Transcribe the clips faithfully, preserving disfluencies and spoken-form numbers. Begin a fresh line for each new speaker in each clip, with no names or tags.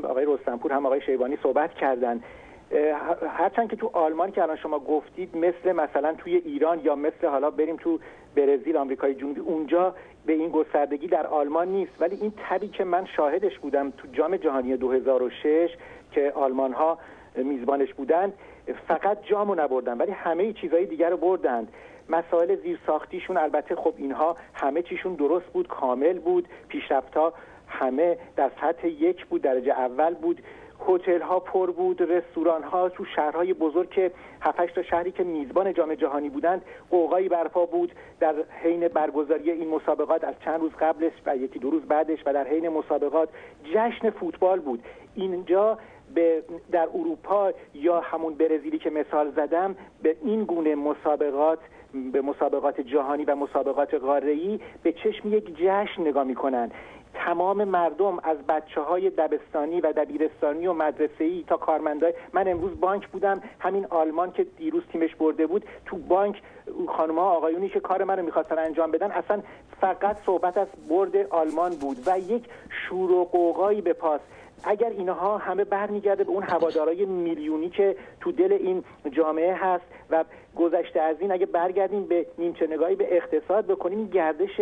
هم آقای رستمپور هم آقای شیبانی صحبت کردن. هرچند که تو آلمان که الان شما گفتید مثل مثلا توی ایران یا مثل حالا بریم تو برزیل، آمریکای جنوبی، اونجا به این گستردگی در آلمان نیست، ولی این تبی که من شاهدش بودم تو جام جهانی دو هزار و شش که آلمان ها میزبانش بودند، فقط جامو نبردن ولی همه چیزهای دیگر رو بردند. مسائل زیرساختیشون البته خب اینها همه چیشون درست بود، کامل بود، پیشرفت‌ها همه در سطح یک بود، درجه اول بود، هتل ها پر بود، رستوران ها تو شهرهای بزرگ که هفت هشت تا شهری که میزبان جام جهانی بودند قوقایی برپا بود در حین برگزاری این مسابقات، از چند روز قبلش و یکی دو روز بعدش و در حین مسابقات جشن فوتبال بود. اینجا به در اروپا یا همون برزیلی که مثال زدم به این گونه مسابقات، به مسابقات جهانی و مسابقات قاره‌ای به چشم یک جشن نگاه می‌کنند. تمام مردم از بچه‌های دبستانی و دبیرستانی و مدرسه‌ای تا کارمندای، من امروز بانک بودم، همین آلمان که دیروز تیمش برده بود، تو بانک خانم‌ها آقایونی که کار منو می‌خواستن انجام بدن اصلا فقط صحبت از برد آلمان بود و یک شور و قوقایی به پاس. اگر اینها همه برمیگرده به اون هوادارای میلیونی که تو دل این جامعه هست و گذشته از این اگه برگردیم به نیمچه نگاهی به اقتصاد بکنیم، گردش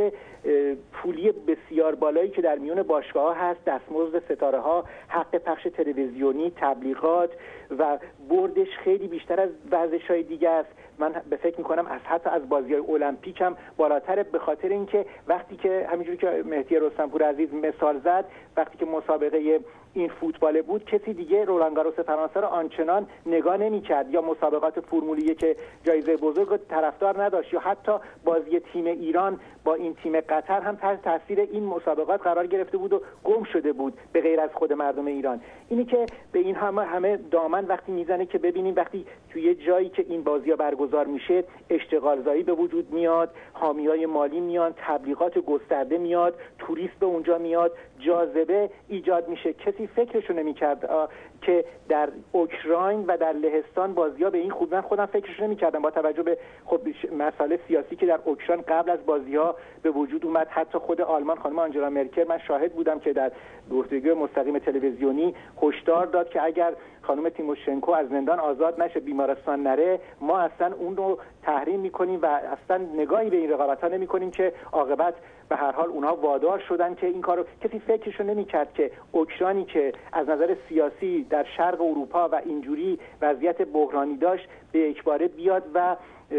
پولی بسیار بالایی که در میون باشگاه‌ها هست، دستمزد ستاره‌ها، حق پخش تلویزیونی، تبلیغات و بردش خیلی بیشتر از ورزش‌های دیگه است. من به فکر می‌کنم از حتی از بازی‌های المپیک هم بالاتره، به خاطر اینکه وقتی که همینجوری که مهدی رستمپور عزیز مثال زد، وقتی که مسابقه این فوتبال بود کسی دیگه رولان گاروس فرانسه رو آنچنان نگاه نمی‌کرد، یا مسابقات فرمول یک که جایزه بزرگ طرفدار نداشت، یا حتی بازی تیم ایران با این تیم قطر هم تحت تاثیر این مسابقات قرار گرفته بود و گم شده بود به غیر از خود مردم ایران. اینی که به این همه همه دامن وقتی میزنه که ببینیم وقتی توی جایی که این بازی‌ها برگزار میشه اشتغال زایی به وجود میاد، حامیای مالی میان، تبلیغات گسترده میاد، توریست به اونجا میاد، جاذبه ایجاد میشه. کسی فکرشو نمی‌کرد که در اوکراین و در لهستان بازی‌ها به این خوبی، من خودم فکرش نمی‌کردم با توجه به خب مسائل سیاسی که در اوکراین قبل از بازی‌ها به وجود اومد. حتی خود آلمان خانم آنجلا مرکل، من شاهد بودم که در گفتگوی مستقیم تلویزیونی هشدار داد که اگر خانم تیموشنکو از زندان آزاد نشه، بیمارستان نره، ما اصلا اون رو تحریم می‌کنیم و اصلا نگاهی به این رقابت‌ها نمی‌کنیم که عاقبت به هر حال اونها وادار شدن که این کارو. کسی فکرشو نمی‌کرد که اوکراینی که از نظر سیاسی در شرق اروپا و اینجوری وضعیت بحرانی داشت به یکباره بیاد و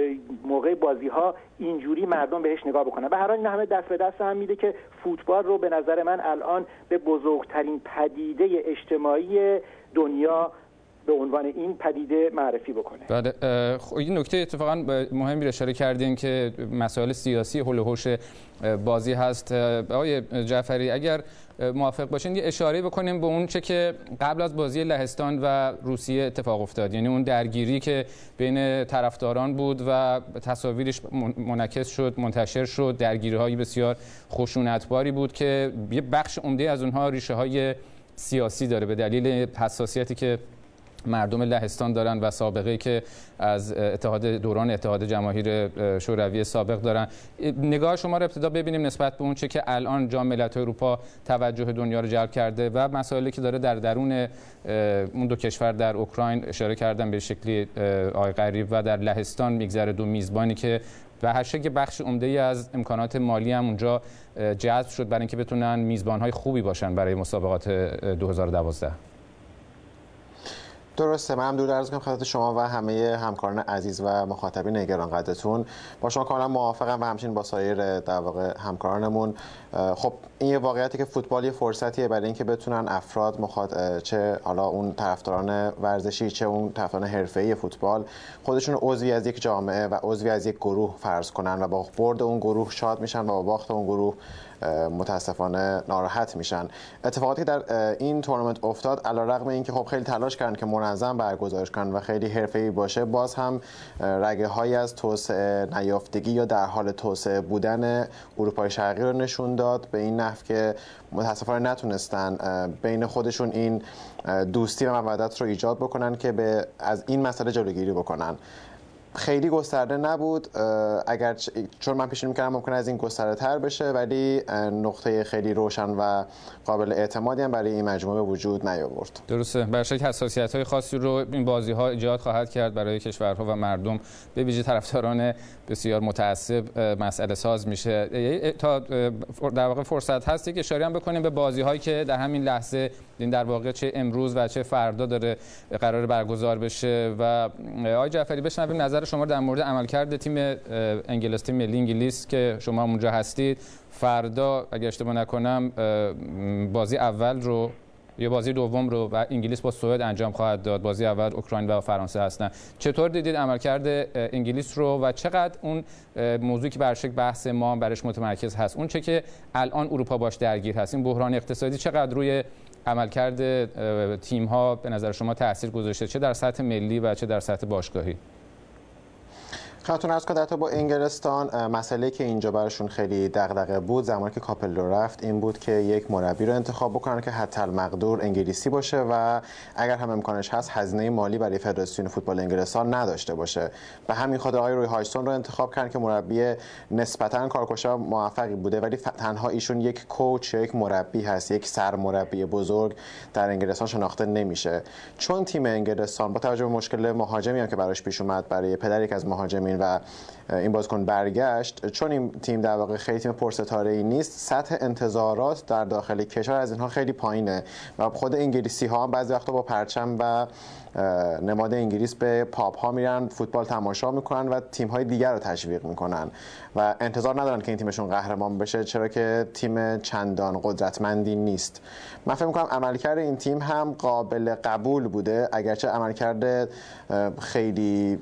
موقع بازی‌ها اینجوری مردم بهش نگاه بکنن. به هر حال این همه دست به دست هم میده که فوتبال رو به نظر من الان به بزرگترین پدیده اجتماعی دنیا به عنوان این پدیده معرفی بکنه.
بله، خب این نکته اتفاقا مهمی رو اشاره کردین که مسائل سیاسی حول و حوش بازی هست. آقای جعفری اگر موافق باشین یه اشاره بکنیم به اون چه که قبل از بازی لهستان و روسیه اتفاق افتاد، یعنی اون درگیری که بین طرفداران بود و تصاویرش منعکس شد، منتشر شد، درگیری‌های بسیار خشونتباری بود که یه بخش عمده از اونها ریشه‌های سیاسی داره به دلیل حساسیتی که مردم لهستان دارن و سابقه‌ای که از اتحاد دوران اتحاد جماهیر شوروی سابق دارن. نگاه شما رو ابتدا ببینیم نسبت به اون چه که الان جام ملت‌های اروپا توجه دنیا رو جلب کرده و مسائلی که داره در درون اون دو کشور، در اوکراین اشاره کردن به شکلی آقای غریب و در لهستان میگذره، دو میزبانی که و هر که بخش عمده‌ای از امکانات مالی هم اونجا جذب شد برای اینکه بتونن میزبان‌های خوبی باشن برای مسابقات دو هزار و دوازده.
درسته. من هم درود عرض می‌کنم خدمت شما و همه همکاران عزیز و مخاطبین گران قدرتون. با شما کاملا موافقم و همچنین با سایر در واقع همکارانمون. خب این یه واقعیتی که فوتبال یه فرصتیه برای اینکه بتونن افراد مخاطب، چه حالا اون طرفداران ورزشی چه اون طرفداران حرفه‌ای فوتبال، خودشون عضوی از یک جامعه و عضوی از یک گروه فرض کنن و با برد اون گروه شاد میشن و با باخت اون گروه متاسفانه ناراحت میشن. اتفاقاتی که در این تورنمنت افتاد علیرغم اینکه خب خیلی تلاش کردن که منظم برگزارش کنن و خیلی حرفه‌ای باشه، باز هم رگه‌هایی از توسعه نیافتگی یا در حال توسعه بودن اروپای شرقی رو نشون داد، به این نحو که متاسفانه نتونستن بین خودشون این دوستی و مودت رو ایجاد بکنن که به از این مسئله جلوگیری بکنن. خیلی گسترده نبود، اگر چون من پیش بینی می‌کردم ممکن از این گسترده تر بشه، ولی نقطه خیلی روشن و قابل اعتمادی هم برای این مجموعه وجود نیاورد.
درسته، بر شک حساسیت‌های خاصی رو این بازی‌ها ایجاد خواهد کرد برای کشورها و مردم، به ویژه طرفداران بسیار متعصب مسئله ساز میشه. تا در واقع فرصت هست یک اشاره هم بکنیم به بازی‌هایی که در همین لحظه، این در واقع چه امروز و چه فردا داره قرار برگزار بشه و آقای جعفری بشنویم نظر شما در مورد عملکرد تیم انگلیس، تیم ملی انگلیس که شما اونجا هستید. فردا اگه اشتباه نکنم بازی اول رو یا بازی دوم رو و انگلیس با سوئد انجام خواهد داد. بازی اول اوکراین و فرانسه هستن. چطور دیدید عملکرد انگلیس رو و چقدر اون موضوعی که برشک بحث ما برش متمرکز هست، اون چه که الان اروپا باش درگیر هست، این بحران اقتصادی چقدر روی عملکرد تیم‌ها به نظر شما تأثیر گذاشته، چه در سطح ملی و چه در سطح باشگاهی؟
خاطر از که حتی با انگلستان مسئله که اینجا براشون خیلی دغدغه بود زمانی که کاپلو رفت این بود که یک مربی رو انتخاب بکنن که حتی المقدور انگلیسی باشه و اگر هم امکانش هست هزینه مالی برای فدراسیون فوتبال انگلستان نداشته باشه. به همین خاطر آقای روی هایستون رو انتخاب کردن که مربی نسبتاً کارکشا موفقی بوده، ولی تنها ایشون یک کوچ، یک مربی هست، یک سرمربی بزرگ در انگلستان شناخته نمیشه. چون تیم انگلستان با توجه به مشکل مهاجمی هم که براش پیش اومد برای پدر یک از مهاجمین و این بازیکن برگشت، چون این تیم در واقع خیلی تیم پرستاره‌ای نیست، سطح انتظارات در داخل کشور از اینها خیلی پایینه و خود انگلیسی ها هم بعضی وقتا با پرچم و نماد انگلیس به پاپ ها میرن فوتبال تماشا میکنن و تیم های دیگر رو تشویق میکنن و انتظار ندارن که این تیمشون قهرمان بشه، چرا که تیم چندان قدرتمندی نیست. من فکر میکنم عملکرد این تیم هم قابل قبول بوده، اگرچه عملکرد خیلی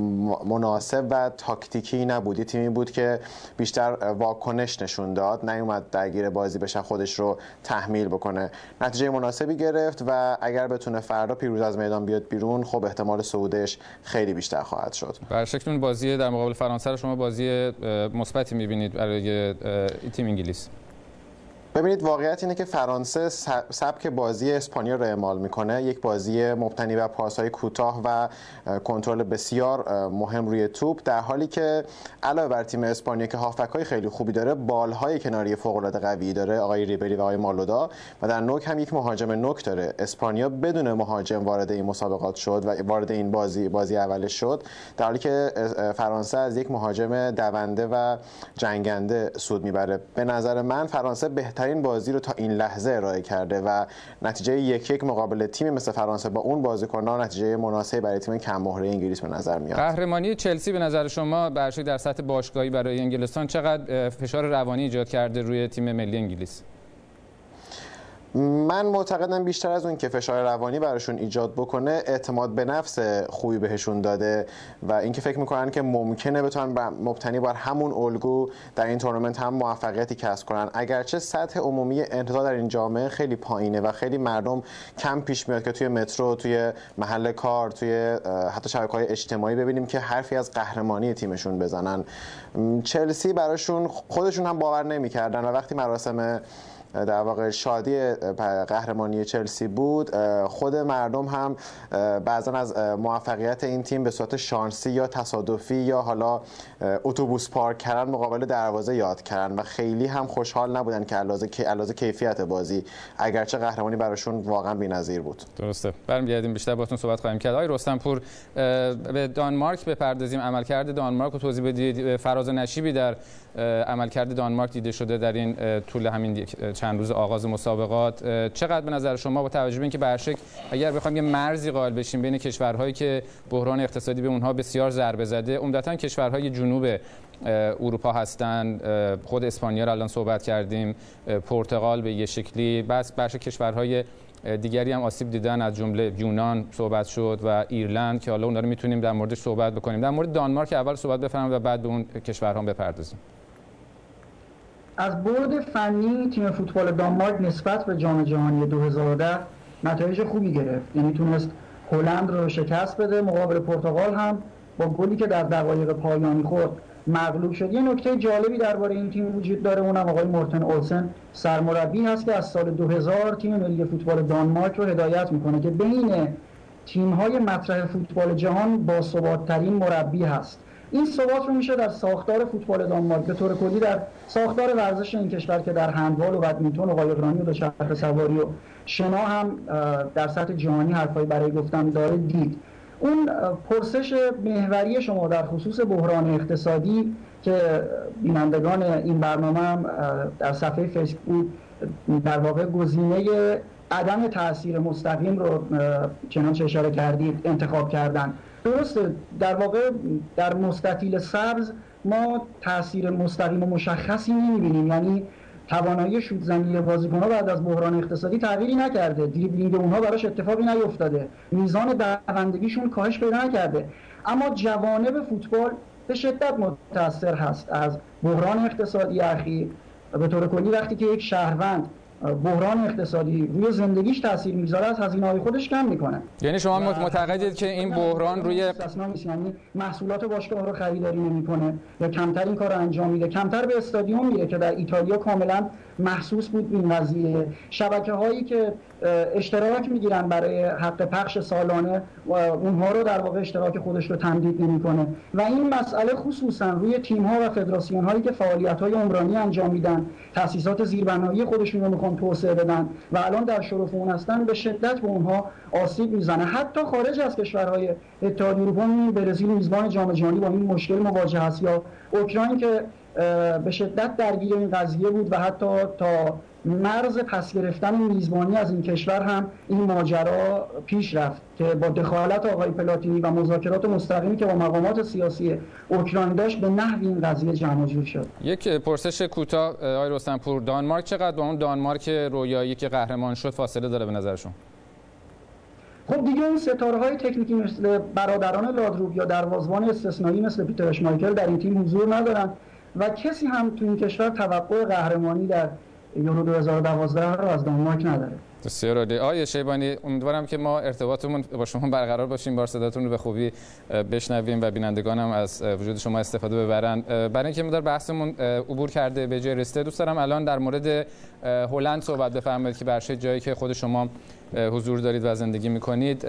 مناسب و تاکتیکی نبود. تیمی بود که بیشتر واکنش نشون داد، نیومد درگیر بازی بشه، خودش رو تحمیل بکنه. نتیجه مناسبی گرفت و اگر بتونه فردا پیروز از میدان بیاد بیرون، خب احتمال صعودش خیلی بیشتر خواهد شد.
بر شکل بازی در مقابل فرانسه رو شما بازی مثبتی می‌بینید برای تیم انگلیس؟
ببینید، واقعیت اینه که فرانسه سبک بازی اسپانیا رو اعمال میکنه، یک بازی مبتنی بر پاس‌های کوتاه و کنترل بسیار مهم روی توپ، در حالی که علاوه بر تیم اسپانیا که هافبک‌های خیلی خوبی داره، بال‌های کناری فوق‌العاده قوی داره، آقای ریبری و آقای مالودا، و در نوک هم یک مهاجم نوک داره. اسپانیا بدون مهاجم وارد این مسابقات شد و وارد این بازی بازی اولش شد، در حالی که فرانسه از یک مهاجم دونده و جنگنده سود میبره. به نظر من فرانسه بهترین این بازی رو تا این لحظه ارائه کرده و نتیجه یک یک مقابل تیمی مثل فرانسه با اون بازیکنان نتیجه مناسبی برای تیم کم مهره انگلیس به نظر میاد.
قهرمانی چلسی به نظر شما برشک در سطح باشگاهی برای انگلستان چقدر فشار روانی ایجاد کرده روی تیم ملی انگلیس؟
من معتقدم بیشتر از اون که فشار روانی براشون ایجاد بکنه، اعتماد به نفس خوبی بهشون داده و اینکه فکر میکنن که ممکنه بتونن مبتنی بر همون الگو در این تورنمنت هم موفقیتی کسب کنن. اگرچه سطح عمومی انتظار در این جامعه خیلی پایینه و خیلی مردم کم پیش میاد که توی مترو، توی محل کار، توی حتی شبکه‌های اجتماعی ببینیم که حرفی از قهرمانی تیمشون بزنن. چلسی براشون خودشون هم باور نمی‌کردن و وقتی مراسم در واقع شادی قهرمانی چلسی بود، خود مردم هم بعضا از موفقیت این تیم به صورت شانسی یا تصادفی یا حالا اتوبوس پارک کردن مقابل دروازه یاد کردن و خیلی هم خوشحال نبودن که علاوه کیفیت بازی، اگرچه قهرمانی براشون واقعا بی‌نظیر بود.
درسته. برمیگردیم بیشتر باهاتون صحبت خواهیم کرد. آقای رستمپور، به دانمارک بپردازیم. عملکرد دانمارک رو توضیح بدید. فراز و نشیبی در عملکرد دانمارک دیده شده در این طول همین چند روز آغاز مسابقات. چقدر به نظر شما با توجه به اینکه برشک اگر بخوایم یه مرزی قائل بشیم بین کشورهایی که بحران اقتصادی به اونها بسیار ضربه زده، عمدتاً کشورهای جنوب اروپا هستند، خود اسپانیا رو الان صحبت کردیم، پرتغال به یه شکلی، بس برشک کشورهای دیگری هم آسیب دیدن، از جمله یونان صحبت شد و ایرلند که حالا اونها رو میتونیم در موردش صحبت بکنیم. در مورد دانمارک اول صحبت بفرمایید و بعد به اون کشورها بپردازیم.
از بعد فنی تیم فوتبال دانمارک نسبت به جام جهانی دو هزار و ده نتایج خوبی گرفت، یعنی تونست هلند رو شکست بده، مقابل پرتغال هم با گلی که در دقایق پایانی خورد مغلوب شد. یه نکته جالبی درباره این تیم وجود داره، اونم آقای مورتن اولسن سرمربی هست که از سال دو هزار تیم ملی فوتبال دانمارک رو هدایت میکنه که بین تیم‌های مطرح فوتبال جهان با ثبات‌ترین مربی هست. این ثبات رو میشه در ساختار فوتبال دانمارک به طور کلی در ساختار ورزش این کشور که در هندبال و بدمینتون و قایقرانی و دوچرخه سواری و شنا هم در سطح جهانی حرفایی برای گفتن داره دید. اون پرسش محوری شما در خصوص بحران اقتصادی که بینندگان این برنامه هم در صفحه فیسبوک در واقع گزینه عدم تأثیر مستقیم رو چنانچه اشاره کردید انتخاب کردن. درسته، در واقع در مستطیل سبز ما تأثیر مستقیم و مشخصی نمی‌بینیم، یعنی توانایی شوت زنی بازیکن‌ها بعد از بحران اقتصادی تغییری نکرده، دریبلینگ اونها براش اتفاقی نیفتاده، میزان دوندگیشون کاهش پیدا نکرده، اما جوانب فوتبال به شدت متأثر هست از بحران اقتصادی اخیر. به طور کلی وقتی که یک شهروند بحران اقتصادی روی زندگیش تاثیر میذاره از هزینه‌های خودش کم میکنه.
یعنی شما معتقدید که این بحران روی
یعنی محصولات باشگاه رو خریداری نمیکنه یا کمتر این کار رو انجام میده، کمتر به استادیوم میره که در ایتالیا کاملا محسوس بود این قضیه. شبکه‌هایی که اشتراک میگیرن برای حق پخش سالانه و اونها رو در واقع اشتراک خودش رو تمدید نمیکنه و این مسئله خصوصا روی تیم‌ها و فدراسیون‌هایی که فعالیت‌های عمرانی انجام میدن، تأسیسات زیربنایی خودشون رو میخوان توسعه بدن و الان در شرف اون هستن، به شدت به اونها آسیب میزنه. حتی خارج از کشورهای اتحادیه اروپا، برزیل میزبان جام جهانی با این مشکل مواجه است، یا اوکراین که به شدت درگیر این قضیه بود و حتی تا مرز پس گرفتن میزبانی از این کشور هم این ماجرا پیش رفت که با دخالت آقای پلاتینی و مذاکرات مستقیمی که با مقامات سیاسی اوکراین داشت به نحوی این قضیه جمع جور شد.
یک پرسش کوتاه آقای رستمپور، دانمارک چقدر با اون دانمارک رویایی که قهرمان شد فاصله داره به نظرشون؟
خب دیگه اون ستاره‌های تکنیکی مثل برادران لادروپ یا دروازه‌بان استثنایی مثل پیتر اشمایکل در این تیم حضور ندارن و کسی هم تو این کشور توقع قهرمانی در یورو دو هزار و دوازده رو از دانمارک نداره.
بسیار عالی. آقای شیبانی، امیدوارم که ما ارتباطمون با شما برقرار باشیم، بار صداتون رو به خوبی بشنویم و بینندگان هم از وجود شما استفاده ببرن. برای اینکه مقدار بحثمون عبور کرده به جای رسیده، دوست دارم الان در مورد هلند صحبت بفرمایید که برشه جایی که خود شما حضور دارید و زندگی می‌کنید.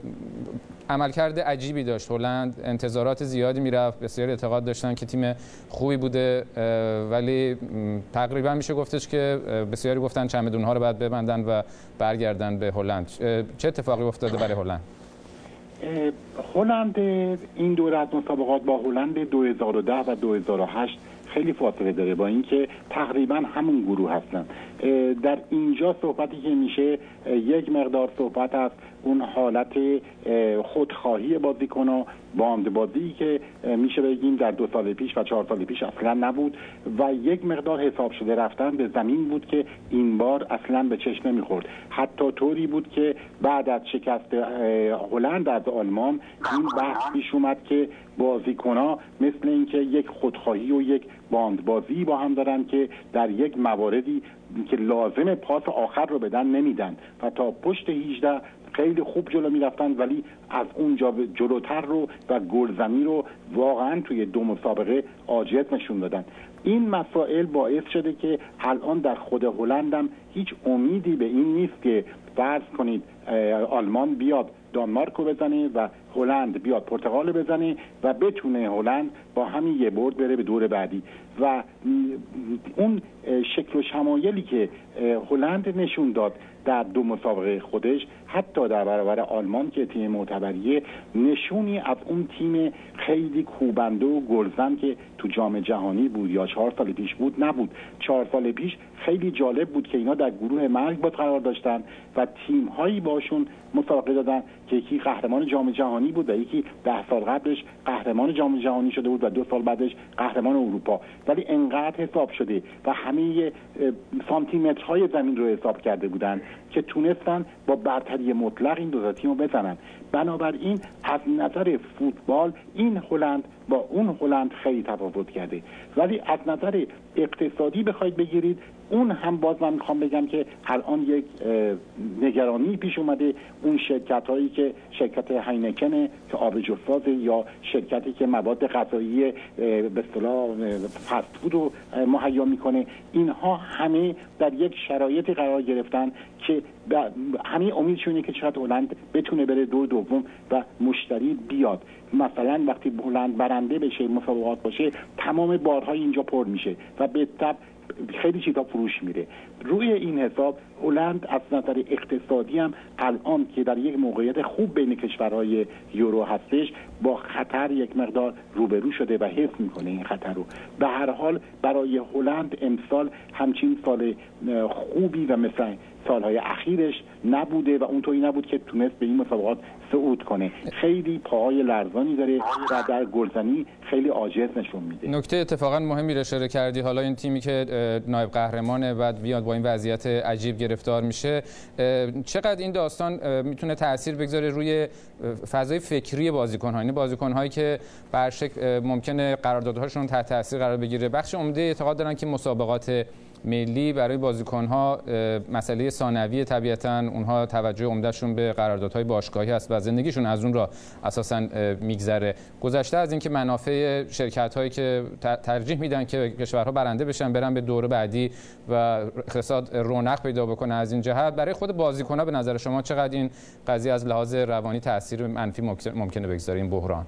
عملکرد عجیبی داشت هلند، انتظارات زیادی میرفت، بسیار اعتقاد داشتن که تیم خوبی بوده، ولی تقریبا میشه گفتش که بسیاری گفتن چمدون‌ها رو باید ببندن و برگردن به هلند. چه اتفاقی افتاده برای هلند؟
هلند این دوره از مسابقات با هلند دو هزار و ده و دو هزار و هشت خیلی فاصله داره، با اینکه تقریبا همون گروه هستن. در اینجا صحبتی که میشه یک مقدار صحبت است اون حالت خودخواهی بازیکن‌ها، باندبازی که میشه بگیم در دو سال پیش و چهار سال پیش اصلا نبود و یک مقدار حساب شده رفتن به زمین بود که این بار اصلا به چشم نمیخورد. حتی طوری بود که بعد از شکست هلند از آلمان این بحث پیش اومد که بازیکن‌ها مثل اینکه یک خودخواهی و یک باندبازی با هم دارن که در یک مواردی که لازم پاس آخر رو بدن نمیدن و تا پشت هجده خیلی خوب جلو میرفتن، ولی از اونجا جلوتر رو و گلزنی رو واقعا توی دو مسابقه عاجز نشون دادن. این مسائل باعث شده که الان در خود هلند هم هیچ امیدی به این نیست که فرض کنید آلمان بیاد دانمارک رو بزنه و هلند بیاد پرتغال بزنه و بتونه هلند با همین یه برد بره به دور بعدی و اون شکل و شمایلی که هلند نشون داد در دو مسابقه خودش، حتی در برابر آلمان که تیم معتبریه، نشونی از اون تیم خیلی کوبنده و گلزن که تو جام جهانی بود یا چهار سال پیش بود نبود. چهار سال پیش خیلی جالب بود که اینا در گروه مرگ با قرار داشتن و تیم هایی باشون مسابقه دادن که یکی قهرمان جام جهانی بود و یکی ده سال قبلش قهرمان جام جهانی شده بود و دو سال بعدش قهرمان اروپا، ولی انقدر حساب شده و همه سانتی مترهای زمین رو حساب کرده بودن که تونستن با برتری مطلق این دو تا تیم رو بزنن. بنابراین از نظر فوتبال این هلند با اون هلند خیلی تفاوت کرده، ولی از نظر اقتصادی بخواید بگیرید اون هم باز من میخوام بگم که الان یک نگرانی پیش اومده. اون شرکت هایی که شرکت هاینکن که آبجوساز یا شرکتی که مواد غذایی به اصطلاح فست فود رو مهیا میکنه، اینها همه در یک شرایطی قرار گرفتن که همه امیدشونه که چقدر هلند بتونه بره دور دوم و مشتری بیاد. مثلا وقتی هلند برنده بشه، مسابقات باشه، تمام بارهای اینجا پر میشه و به تبع خیلی چیزا فروش میره. روی این حساب هلند از نظر اقتصادی هم الان که در یک موقعیت خوب بین کشورهای یورو هستش، با خطر یک مقدار روبرو شده و حفظ میکنه این خطر رو. به هر حال برای هلند امسال همچین سال خوبی و مثل سالهای اخیرش نبوده و اونطوری نبود که تونست به این مسابقات صعود کنه. خیلی پاهای لرزانی داره و در گلزنی خیلی عاجز نشون میده.
نکته اتفاقا مهمی رو اشاره کردی. حالا این تیمی که نایب قهرمانه بعد بیاد با این وضعیت عجیب گرفتار میشه، چقدر این داستان میتونه تاثیر بگذاره روی فضای فکری بازیکن‌ها؟ یعنی بازیکن‌هایی که به هر شکل ممکنه قراردادهاشون تحت تاثیر قرار بگیره. بخش عمده اعتقاد دارن که مسابقات ملی برای بازیکن‌ها مسئله ثانوی، طبیعتاً اونها توجه عمدهشون به قراردادهای باشگاهی است و زندگیشون از اون را اساساً میگذره. گذشته از اینکه منافع شرکت‌هایی که ترجیح میدن که کشورها برنده بشن برن به دور بعدی و اقتصاد رونق پیدا بکنه، از این جهت برای خود بازیکن‌ها به نظر شما چقدر این قضیه از لحاظ روانی تاثیر منفی ممکنه بگذاره این بحران؟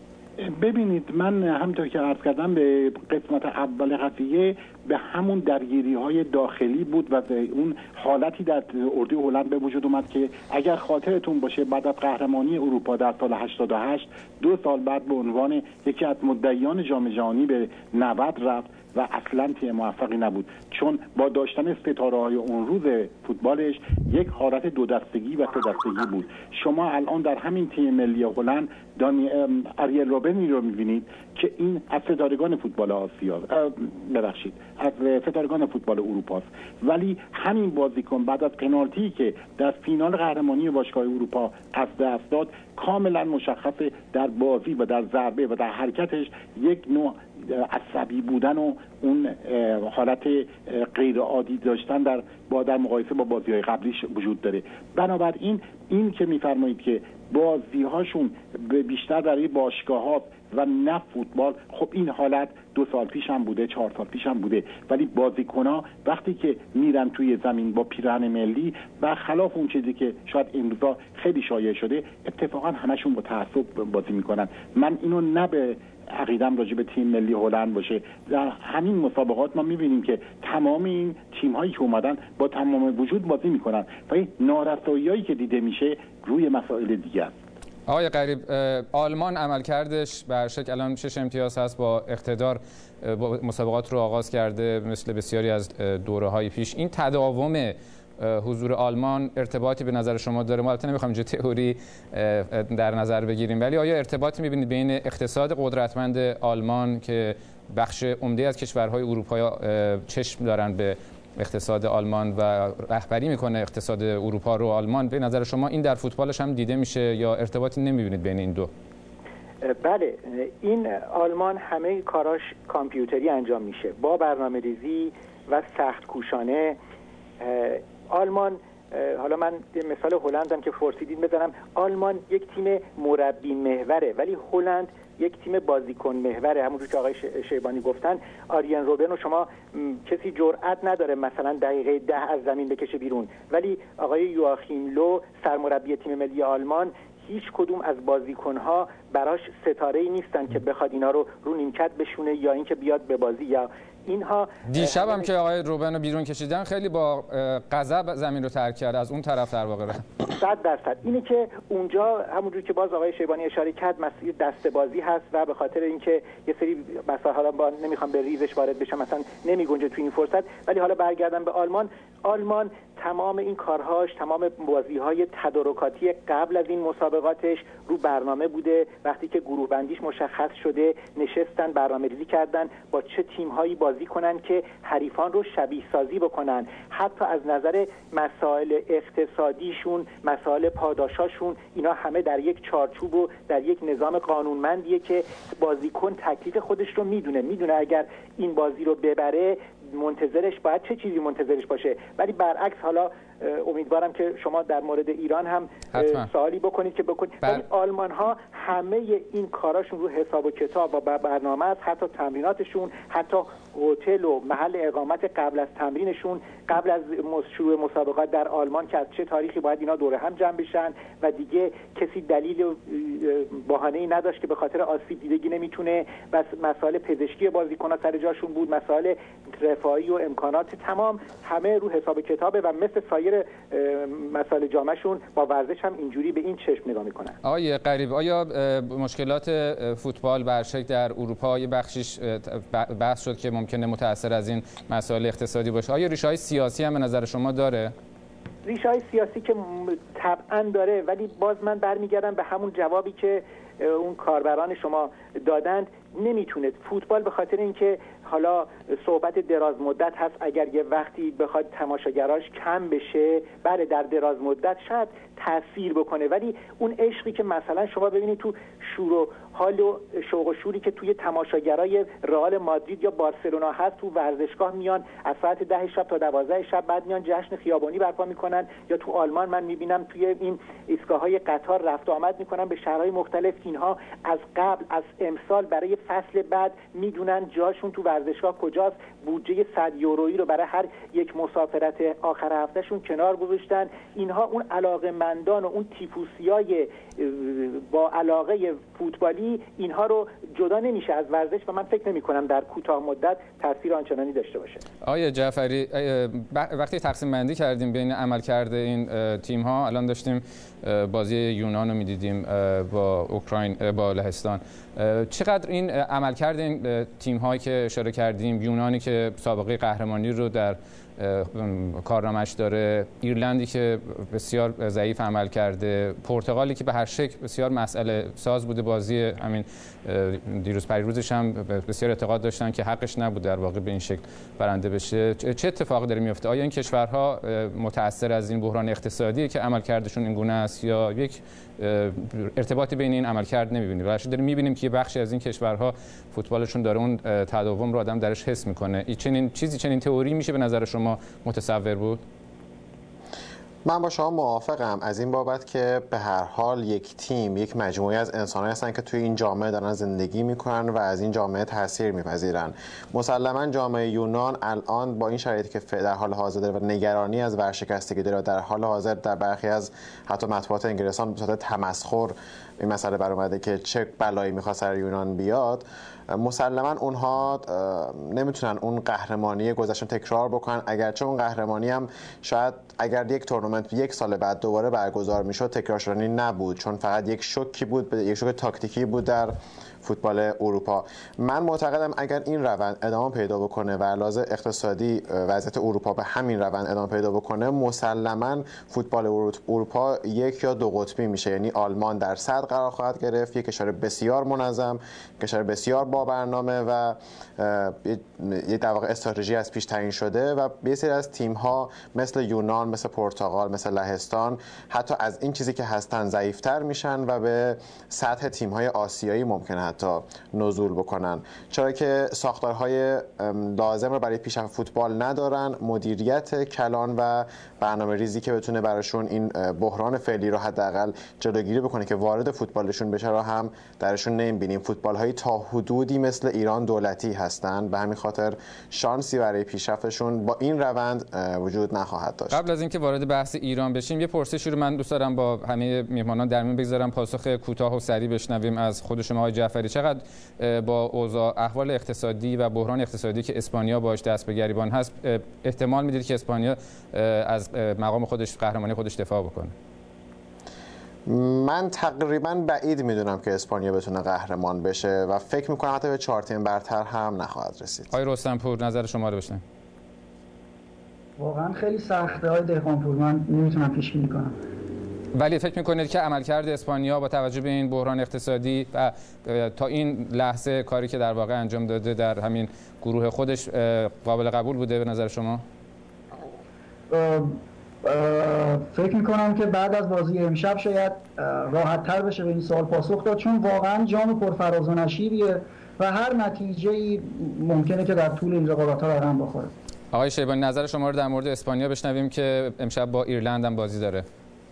ببینید، من همونطور که عرض کردم به قسمت اول قضیه به همون درگیری های داخلی بود و اون حالتی در اردوی هلند به وجود اومد که اگر خاطرتون باشه بعد از قهرمانی اروپا در سال هشتاد و هشت، دو سال بعد به عنوان یکی از مدعیان جام جهانی به نود رفت و اصلا تیم موفقی نبود، چون با داشتن ستاره‌های اون روز فوتبالش یک حالت دو دستگی و سه دستگی بود. شما الان در همین تیم ملی هلند دانی آریل روبنی رو می‌بینید که این از ستارگان فوتبال آسیا، ببخشید از ستارگان فوتبال اروپا است، ولی همین بازیکن بعد از پنالتی که در فینال قهرمانی باشگاه اروپا از دست داد، کاملا مشخصه در بازی و در ضربه و در حرکتش یک نوع عصبی بودن و اون حالت غیر عادی داشتن در با در مقایسه با بازی‌های قبلیش وجود داره. بنابراین این که می‌فرمایید که بازی‌هاشون بیشتر برای باشگاه‌ها و نه فوتبال، خب این حالت دو سال پیش هم بوده، چهار سال پیش هم بوده، ولی بازیکن‌ها وقتی که میرن توی زمین با پیراهن ملی، برخلاف اون چیزی که شاید امروزا خیلی شایع شده، اتفاقا همشون با تعصب بازی میکنن. من اینو نه به عقیدم راجع به تیم ملی هلند باشه، در همین مسابقات ما میبینیم که تمام این تیم‌هایی که اومدن با تمام وجود بازی میکنن و این نارسایی‌هایی که دیده میشه روی مسائل دیگه است.
آقای غریب، آلمان عملکردش به هر شکل الان شش امتیاز هست، با اقتدار با مسابقات رو آغاز کرده مثل بسیاری از دوره‌های پیش. این تداوم حضور آلمان ارتباطی به نظر شما داره؟ ما البته نمیخوایم اینجا تئوری در نظر بگیریم، ولی آیا ارتباطی میبینید بین اقتصاد قدرتمند آلمان که بخش عمده از کشورهای اروپایی چشم دارن به اقتصاد آلمان و رهبری میکنه اقتصاد اروپا رو آلمان، به نظر شما این در فوتبالش هم دیده میشه یا ارتباطی نمیبینید بین این دو؟
بله، این آلمان همه کاراش کامپیوتری انجام میشه با برنامه‌ریزی و سخت کوشانه. آلمان، حالا من مثال هلندم که پرسیدید بزنم، آلمان یک تیم مربی محوره ولی هلند یک تیم بازیکن محوره. همونجور که آقای شیبانی گفتن، آریان روبن رو شما کسی جرئت نداره مثلا دقیقه ده از زمین بکشه بیرون، ولی آقای یواخیم لو سرمربی تیم ملی آلمان هیچ کدوم از بازیکن‌ها براش ستاره‌ای نیستن که بخواد اینا رو رو نیمکت بشونه یا اینکه بیاد به بازی. یا اینها
دیشب هم که آقای روبن رو بیرون کشیدن خیلی با غضب زمین رو ترک کرد، از اون طرف در واقع
صد درصد اینه که اونجا همونجور که باز آقای شیبانی اشاره کرد مسئله دسته بازی هست و به خاطر اینکه یه سری مثلا حالا با نمیخوام به ریزش وارد بشم مثلا نمیگنجه تو این فرصت، ولی حالا برگردم به آلمان. آلمان تمام این کارهاش، تمام بازی‌های تدارکاتی قبل از این مسابقاتش رو برنامه بوده. وقتی که گروه بندیش مشخص شده نشستن برنامه‌ریزی کردن با چه تیم‌هایی بازی کنن که حریفان رو شبیه سازی بکنن، حتی از نظر مسائل اقتصادیشون، مسائل پاداشاشون، اینا همه در یک چارچوب و در یک نظام قانونمندیه که بازیکن تکلیف خودش رو میدونه میدونه اگر این بازی رو ببره منتظرش باید چه چیزی منتظرش باشه. ولی برعکس حالا امیدوارم که شما در مورد ایران هم حتما سوالی بکنید که بکنید. بر... ولی آلمان ها همه این کاراشون رو حساب و کتاب و برنامه است، حتی تمریناتشون، حتی هتل و محل اقامت قبل از تمرینشون، قبل از شروع مسابقات در آلمان که از چه تاریخی باید اینا دوره هم جمع بشن و دیگه کسی دلیل و بهانه‌ای نداشت که به خاطر آسیب دیدگی نمیتونه. بس مسائل پزشکی بازیکن‌ها سر جاشون بود، مسائل رفاهی و امکانات تمام همه رو حساب کتابه و مثل سایر مسائل جامعشون با ورزش هم اینجوری به این چشم نگاه میکنن.
آقای غریب، آیا مشکلات فوتبال برشک در اروپا یه بخشیش بحث شد که ممکنه متأثر از این مسائل اقتصادی باشه؟ آیا ریشه‌های سیاسی هم به نظر شما داره؟
ریشه‌های سیاسی که طبعاً داره، ولی باز من برمیگردم به همون جوابی که اون کاربران شما دادند. نمیتونه فوتبال به خاطر اینکه حالا صحبت دراز مدت هست، اگر یه وقتی بخواد تماشاگراش کم بشه بله در دراز مدت شاید تاثیر بکنه، ولی اون عشقی که مثلا شما ببینید تو شور و حال و شوق و شوری که توی تماشاگرای رئال مادرید یا بارسلونا هست تو ورزشگاه میان از ساعت ده شب تا دوازده شب، بعد میان جشن خیابانی برپا میکنن، یا تو آلمان من میبینم توی این ایستگاه‌های قطار رفت و آمد میکنن به شهرهای مختلف. اینها از قبل از امسال برای فصل بعد میدونن جاشون تو ورزشگاه کجاست، بودجه صد یورویی رو برای هر یک مسافرت آخر هفتهشون کنار گذاشتن. اینها اون علاقه‌مندان و اون تیفوسیای با علاقه فوتبالی اینها رو جدا نمیشه از ورزش و من فکر نمی کنم در کوتاه مدت تاثیر آنچنانی داشته باشه.
آقای جعفری، وقتی تقسیم بندی کردیم بین عملکرد این تیم ها، الان داشتیم بازی یونان رو میدیدیم با اوکراین با لهستان، چقدر این عملکرد این تیم هایی که اشاره کردیم، یونانی که سابقه قهرمانی رو در کارنامه‌اش داره، ایرلندی که بسیار ضعیف عمل کرده، پرتغالی که به هر شکل بسیار مسئله ساز بوده، بازی همین دیروز پریروزش هم بسیار اعتقاد داشتن که حقش نبود در واقع به این شکل برنده بشه. چه اتفاقی داره میفته؟ آیا این کشورها متأثر از این بحران اقتصادی که عملکردشون این گونه است یا یک ارتباطی بین این عملکرد نمی‌بینید؟ واقعا داریم می‌بینیم که یه بخشی از این کشورها فوتبالشون داره اون تداوم رو آدم درش حس می‌کنه. این چنین چیزی چنین تئوری میشه به نظر شما متصور بود؟
من با شما موافقم از این بابت که به هر حال یک تیم یک مجموعه از انسان‌ها هستن که توی این جامعه دارن زندگی میکنن و از این جامعه تاثیر میپذیرن. مسلماً جامعه یونان الان با این شرایطی که در حال حاضر داره و نگرانی از ورشکستگی داره، در حال حاضر در برخی از حتی مطبوعات انگلستان به صورت تمسخر این مسئله برآمده که چه بلایی میخواد سر یونان بیاد. مسلماً اونها نمیتونن اون قهرمانی گذشته تکرار بکنن، اگرچه اون قهرمانی هم شاید اگر یک تورنمنت یک سال بعد دوباره برگزار میشد تکرار شدنی نبود، چون فقط یک شوکی بود، یک شوک تاکتیکی بود در فوتبال اروپا. من معتقدم اگر این روند ادامه پیدا بکنه و علاوه اقتصادی وضعیت اروپا به همین روند ادامه پیدا بکنه، مسلماً فوتبال اروپا یک یا دو قطبی میشه، یعنی آلمان در صدر قرار خواهد گرفت، یک کشور بسیار منظم، کشور بسیار با برنامه و یک در واقع استراتژی از پیش تعیین شده و بسیاری از تیم ها مثل یونان، مثل پرتغال، مثل لهستان حتی از این چیزی که هستن ضعیفتر میشن و به سطح تیم های آسیایی ممکنه حتی نزول بکنن، چرا که ساختارهای لازم رو برای پیشرفت فوتبال ندارن، مدیریت کلان و برنامه ریزی که بتونه براشون این بحران فعلی رو حداقل جلوگیری بکنه که وارد فوتبالشون بشه رو هم درشون نمیبینیم. فوتبال های تا حدودی مثل ایران دولتی هستن، به همین خاطر شانسی برای پیشرفتشون با این روند وجود نخواهد داشت.
قبل از اینکه وارد بحث ایران بشیم یه پرسشی رو من دوست دارم با همه میهمانان در میون بگذارم، پاسخ کوتاه و سریع بشنویم از خود شما آقای جعفری. چقدر با اوضاع احوال اقتصادی و بحران اقتصادی که اسپانیا باهاش دست به گریبان هست احتمال میدید که اسپانیا از مقام خودش، قهرمانی خودش دفاع بکنه؟
من تقریبا بعید میدونم که اسپانیا بتونه قهرمان بشه و فکر میکنم حتی به چهار تیم برتر هم نخواهد رسید.
آقای رستمپور نظر شما رو بشنویم.
واقعا خیلی سخته های دهقانپور، من نمیتونم پیش بینی کنم.
ولی فکر میکنید که عملکرد اسپانیا با توجه به این بحران اقتصادی و تا این لحظه کاری که در واقع انجام داده در همین گروه خودش قابل قبول بوده به نظر شما؟
فکر میکنم که بعد از بازی امشب شاید راحت تر بشه به این سوال پاسخ داد، چون واقعا جام پرفراز و نشیبیه و هر نتیجه‌ای ممکنه که در طول این رقابت‌ها رقم بخوره.
آقای شیبانی نظر شما رو در مورد اسپانیا بشنویم که امشب با ایرلند هم بازی داره.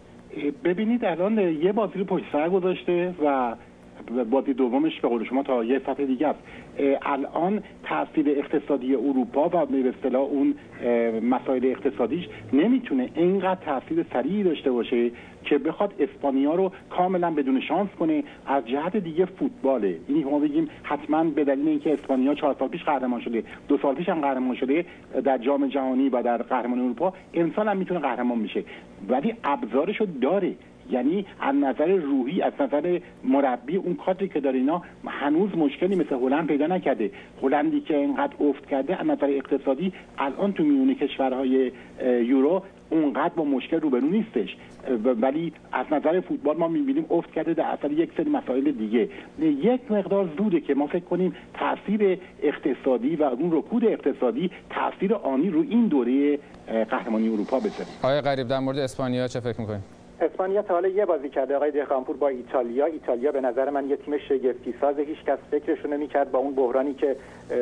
ببینید الان یه بازی رو پشت سر گذاشته و بازی دومش به قول شما تا یه سطح دیگه است. الان تاثیر اقتصادی اروپا و به اصطلاح اون مسائل اقتصادیش نمیتونه اینقدر تاثیر سریعی داشته باشه که بخواد اسپانیا رو کاملا بدون شانس کنه. از جهت دیگه فوتباله، این ما بگیم حتما به دلیل اینکه اسپانیا چهار سال پیش قهرمان شده، دو سال پیش هم قهرمان شده در جام جهانی و در قهرمانی اروپا، امسال هم میتونه قهرمان میشه، ولی ابزارشو داره. یعنی از نظر روحی، از نظر مربی، اون کادری که داره اینا هنوز مشکلی مثل هلند پیدا نکرده. هلندی که اینقدر افت کرده از نظر اقتصادی الان تو میون کشورهای یورو اونقدر با مشکل روبرو نیستش، ولی از نظر فوتبال ما می‌بینیم افت کرده در اثر یک سری مسائل دیگه. یک مقدار زوده که ما فکر کنیم تاثیر اقتصادی و اون رکود اقتصادی تاثیر آنی رو این دوره قهرمانی اروپا بذاره.
آقای غریب در مورد اسپانیا چه فکر می‌کنید؟
اسپانیا تا حالا یه بازی کرده آقای دهقانپور با ایتالیا. ایتالیا به نظر من یه تیم شگفتی سازه، هیچ کس فکرشو نمی‌کرد با اون بحرانی که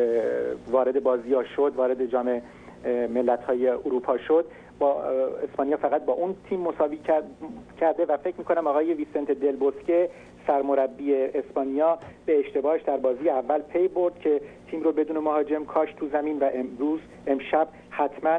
وارد بازی‌ها شد، وارد جام ملت‌های اروپا شد، با اسپانیا فقط با اون تیم مساوی کرده و فکر می‌کنم آقای ویسنت دل بوسکه سرمربی اسپانیا به اشتباهش در بازی اول پی برد که تیم رو بدون مهاجم کاش تو زمین و امروز امشب حتما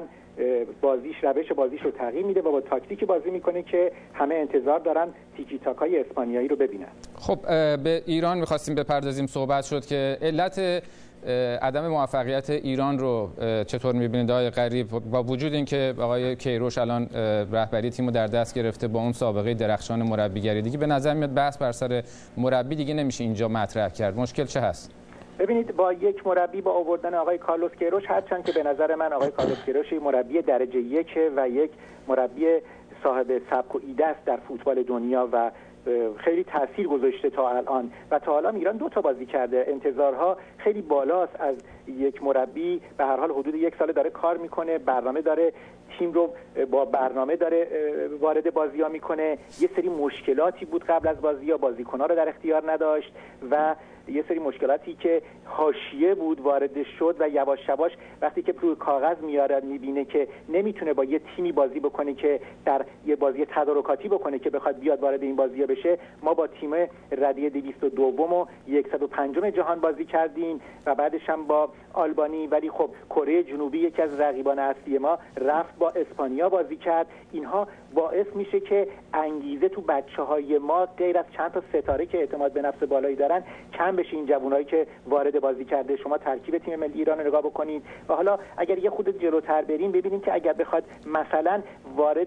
بازیش روش بازیش رو تغییر میده و با تاکتیکی بازی میکنه که همه انتظار دارن تیکی تاکای اسپانیایی رو ببینن.
خب به ایران می‌خواستیم بپردازیم. صحبت شد که علت عدم موفقیت ایران رو چطور می‌بینید آقای غریب، با وجود اینکه آقای کیروش الان رهبری تیمو در دست گرفته با اون سابقه درخشان مربیگری، دیگه به نظر میاد بحث بر سر مربی دیگه نمیشه اینجا مطرح کرد. مشکل چه هست؟
ببینید با یک مربی با آوردن آقای کارلوس کیروش، هرچند که به نظر من آقای کارلوس کیروش مربی درجه یک و یک مربی صاحب سبک و ایده است در فوتبال دنیا و خیلی تاثیر گذاشته تا الان و تا الان ایران دو تا بازی کرده. انتظارها خیلی بالاست از یک مربی، به هر حال حدود یک سال داره کار میکنه، برنامه داره، تیم رو با برنامه داره وارد بازی‌ها میکنه. یه سری مشکلاتی بود قبل از بازی‌ها، بازیکن‌ها رو در اختیار نداشت و یه سری مشکلاتی که حاشیه بود وارد شد و یواش یواش وقتی که روی کاغذ میاره میبینه که نمیتونه با یه تیمی بازی بکنه که در یه بازی تدارکاتی بکنه که بخواد بیاد وارد این بازی‌ها بشه. ما با تیم ردیه دویست و دو و صد و پنج جهان بازی کردیم و بعدش هم با آلبانی، ولی خب کره جنوبی یکی از رقیبان اصلی ما رفت با اسپانیا بازی کرد. اینها باعث میشه که انگیزه تو بچه‌های ما غیر از چند تا ستاره که اعتماد به نفس بالایی دارن کم بشه. این جوانایی که وارد بازی کرده، شما ترکیب تیم ملی ایران رو نگاه بکنید و حالا اگر یه خود جلوتر بریم ببینیم که اگر بخواد مثلا وارد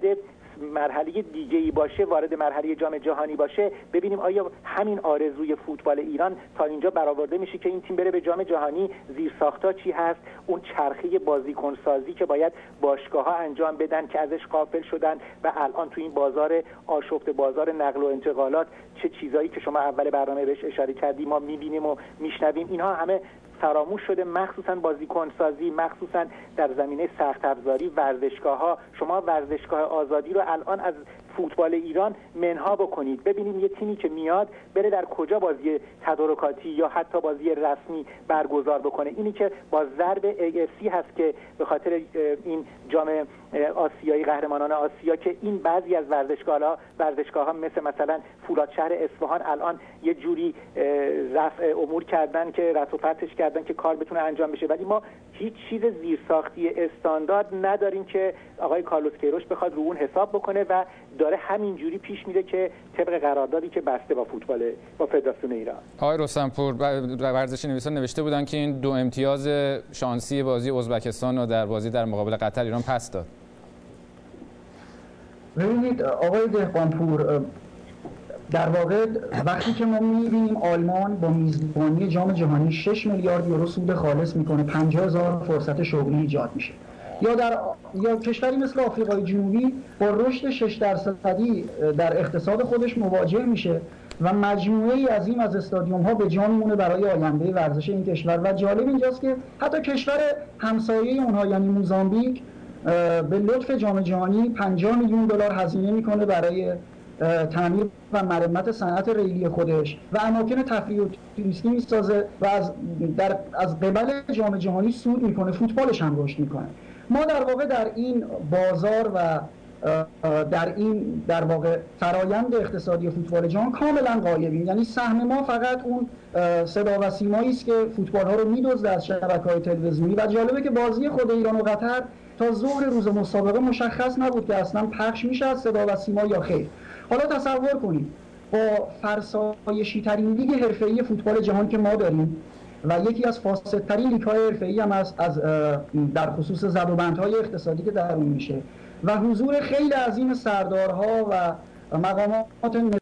مرحله دیگه‌ای باشه، وارد مرحله جام جهانی باشه، ببینیم آیا همین آرزوی فوتبال ایران تا اینجا برآورده میشه که این تیم بره به جام جهانی. زیرساخت‌ها چی هست؟ اون چرخه بازیکن سازی که باید باشگاه‌ها انجام بدن که ازش غافل شدن و الان تو این بازار آشفت، بازار نقل و انتقالات، چه چیزایی که شما اول برنامه بهش اشاره کردیم ما می‌بینیم و میشنویم، اینها همه فراموش شده، مخصوصا بازیکن سازی، مخصوصا در زمینه سخت افزاری ورزشگاه‌ها. شما ورزشگاه آزادی رو الان از فوتبال ایران منها بکنید، ببینیم یه تیمی که میاد بره در کجا بازی تدارکاتی یا حتی بازی رسمی برگزار بکنه. اینی که با ضرب ای اف سی هست که به خاطر این جام آسیایی، قهرمانان آسیا، که این بعضی از ورزشگاه‌ها ورزشگاه‌ها مثل مثلا فولادشهر اصفهان الان یه جوری رفع امور کردن که رفع و فتحش کردن که کار بتونه انجام بشه، ولی ما هیچ چیز زیرساختی استاندارد نداریم که آقای کارلوس کیروش بخواد رو اون حساب بکنه و داره همین جوری پیش میره که طبق قراردادی که بسته با فوتبال با فدراسیون ایران.
آقای رستمپور، ورزشی نویسان نوشته بودن که این دو امتیاز شانسی بازی ازبکستان رو در بازی در مقابل قطر ایران پس داد.
ببینید آقای دهقانپور، در واقع وقتی که ما می‌بینیم آلمان با میزبانی جام جهانی شش میلیارد یورو سود خالص میکنه، پنجاه هزار فرصت شغلی ایجاد میشه، یا در یا کشوری مثل آفریقای جنوبی با رشد شش درصدی در اقتصاد خودش مواجه میشه و مجموعه‌ای عظیم از استادیوم‌ها به جا میمونه برای آینده ورزش این کشور. و جالب اینجاست که حتی کشور همسایه اونها یعنی موزامبیک به لطف جام جهانی پنجاه میلیون دلار هزینه میکنه برای تعمیر و مرمت صنعت ریلی خودش و اماکن تفریح و توریستی میسازه و از در از قبل جام جهانی سود میکنه، فوتبالش هم رشد میکنه. ما در واقع در این بازار و در این در واقع فرایند اقتصادی فوتبال جهان کاملا غایبیم. یعنی سهم ما فقط اون صدا و سیمایی است که فوتبال ها رو میدزده از شبکه‌های تلویزیونی و جالبه که بازی خود ایران و قطر تا ظهر روز مسابقه مشخص نبود که اصلا پخش میشه از صدا و سیما یا خیر. حالا تصور کنید با فرسایشی ترین لیگ حرفه‌ای فوتبال جهان که ما داریم و یکی از فاسدترین لیگ‌های حرفه‌ای هم از, از در خصوص زدوبندهای اقتصادی که در اون میشه و حضور خیلی عظیم سردارها و مقامات